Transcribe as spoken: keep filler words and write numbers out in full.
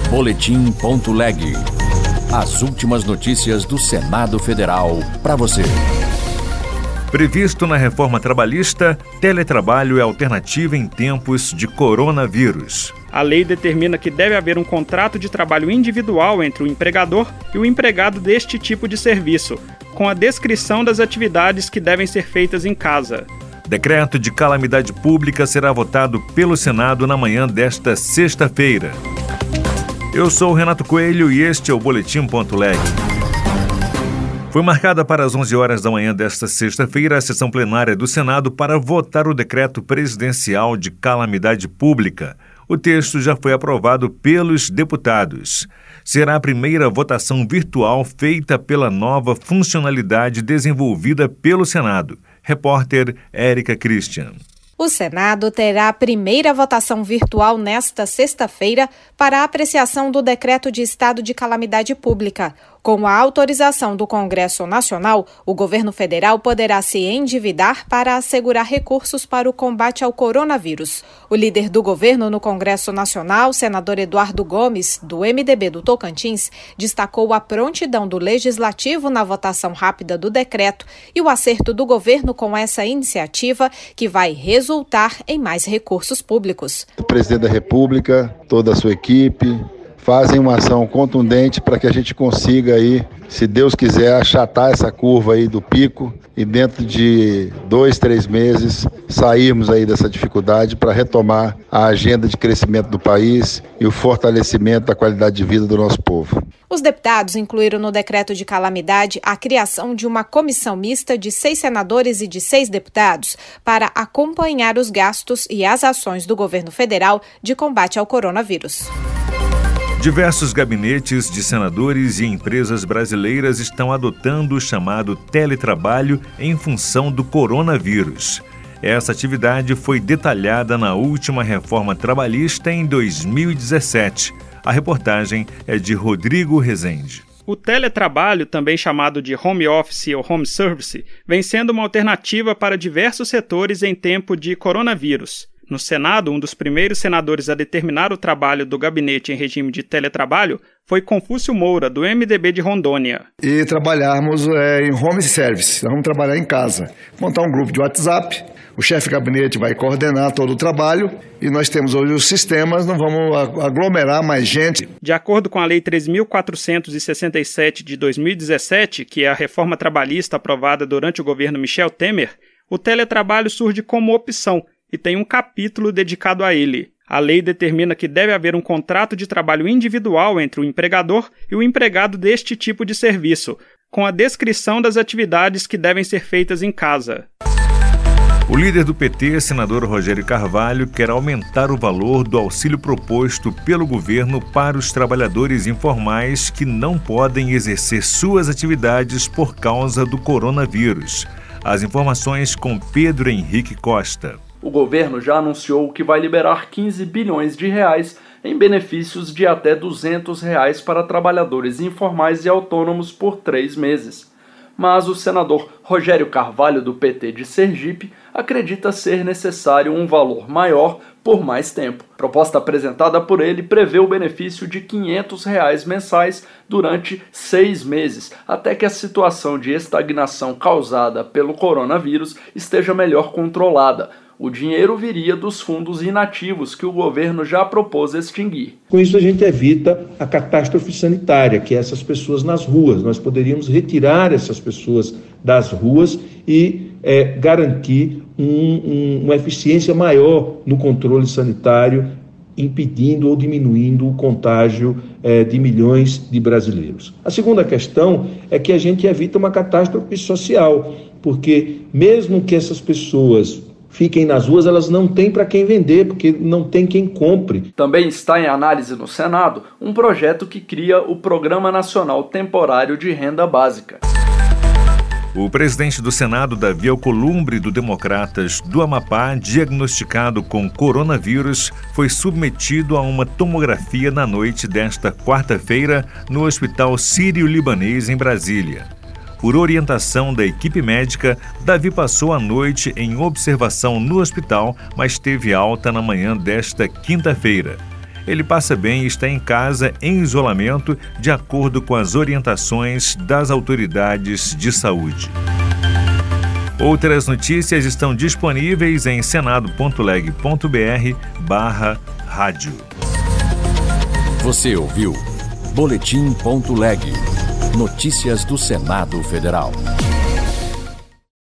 Boletim ponto leg. As últimas notícias do Senado Federal para você. Previsto na reforma trabalhista, teletrabalho é alternativa em tempos de coronavírus. A lei determina que deve haver um contrato de trabalho individual entre o empregador e o empregado deste tipo de serviço, com a descrição das atividades que devem ser feitas em casa. Decreto de calamidade pública será votado pelo Senado na manhã desta sexta-feira. Eu sou o Renato Coelho e este é o Boletim ponto leg. Foi marcada para as onze horas da manhã desta sexta-feira a sessão plenária do Senado para votar o decreto presidencial de calamidade pública. O texto já foi aprovado pelos deputados. Será a primeira votação virtual feita pela nova funcionalidade desenvolvida pelo Senado. Repórter Érica Christian. O Senado terá a primeira votação virtual nesta sexta-feira para a apreciação do decreto de estado de calamidade pública. Com a autorização do Congresso Nacional, o governo federal poderá se endividar para assegurar recursos para o combate ao coronavírus. O líder do governo no Congresso Nacional, senador Eduardo Gomes, do M D B do Tocantins, destacou a prontidão do Legislativo na votação rápida do decreto e o acerto do governo com essa iniciativa, que vai resultar em mais recursos públicos. O presidente da República, toda a sua equipe, fazem uma ação contundente para que a gente consiga aí, se Deus quiser, achatar essa curva aí do pico e dentro de dois, três meses sairmos aí dessa dificuldade para retomar a agenda de crescimento do país e o fortalecimento da qualidade de vida do nosso povo. Os deputados incluíram no decreto de calamidade a criação de uma comissão mista de seis senadores e de seis deputados para acompanhar os gastos e as ações do governo federal de combate ao coronavírus. Diversos gabinetes de senadores e empresas brasileiras estão adotando o chamado teletrabalho em função do coronavírus. Essa atividade foi detalhada na última reforma trabalhista em dois mil e dezessete. A reportagem é de Rodrigo Rezende. O teletrabalho, também chamado de home office ou home service, vem sendo uma alternativa para diversos setores em tempo de coronavírus. No Senado, um dos primeiros senadores a determinar o trabalho do gabinete em regime de teletrabalho foi Confúcio Moura, do M D B de Rondônia. E trabalharmos é, em home service, nós vamos trabalhar em casa. Montar um grupo de WhatsApp, o chefe de gabinete vai coordenar todo o trabalho e nós temos hoje os sistemas, não vamos aglomerar mais gente. De acordo com a Lei três mil quatrocentos e sessenta e sete de dois mil e dezessete, que é a reforma trabalhista aprovada durante o governo Michel Temer, o teletrabalho surge como opção e tem um capítulo dedicado a ele. A lei determina que deve haver um contrato de trabalho individual entre o empregador e o empregado deste tipo de serviço, com a descrição das atividades que devem ser feitas em casa. O líder do P T, senador Rogério Carvalho, quer aumentar o valor do auxílio proposto pelo governo para os trabalhadores informais que não podem exercer suas atividades por causa do coronavírus. As informações com Pedro Henrique Costa. O governo já anunciou que vai liberar quinze bilhões de reais em benefícios de até duzentos reais para trabalhadores informais e autônomos por três meses. Mas o senador Rogério Carvalho, do P T de Sergipe, acredita ser necessário um valor maior por mais tempo. A proposta apresentada por ele prevê o benefício de quinhentos reais mensais durante seis meses, até que a situação de estagnação causada pelo coronavírus esteja melhor controlada. O dinheiro viria dos fundos inativos que o governo já propôs extinguir. Com isso a gente evita a catástrofe sanitária, que é essas pessoas nas ruas. Nós poderíamos retirar essas pessoas das ruas e é, garantir um, um, uma eficiência maior no controle sanitário, impedindo ou diminuindo o contágio é, de milhões de brasileiros. A segunda questão é que a gente evita uma catástrofe social, porque mesmo que essas pessoas fiquem nas ruas, elas não têm para quem vender, porque não tem quem compre. Também está em análise no Senado um projeto que cria o Programa Nacional Temporário de Renda Básica. O presidente do Senado, Davi Alcolumbre, do Democratas do Amapá, diagnosticado com coronavírus, foi submetido a uma tomografia na noite desta quarta-feira no Hospital Sírio-Libanês, em Brasília. Por orientação da equipe médica, Davi passou a noite em observação no hospital, mas teve alta na manhã desta quinta-feira. ele passa bem e está em casa em isolamento, de acordo com as orientações das autoridades de saúde. Outras notícias estão disponíveis em senado ponto leg ponto br barra rádio. Você ouviu Boletim ponto leg. Notícias do Senado Federal.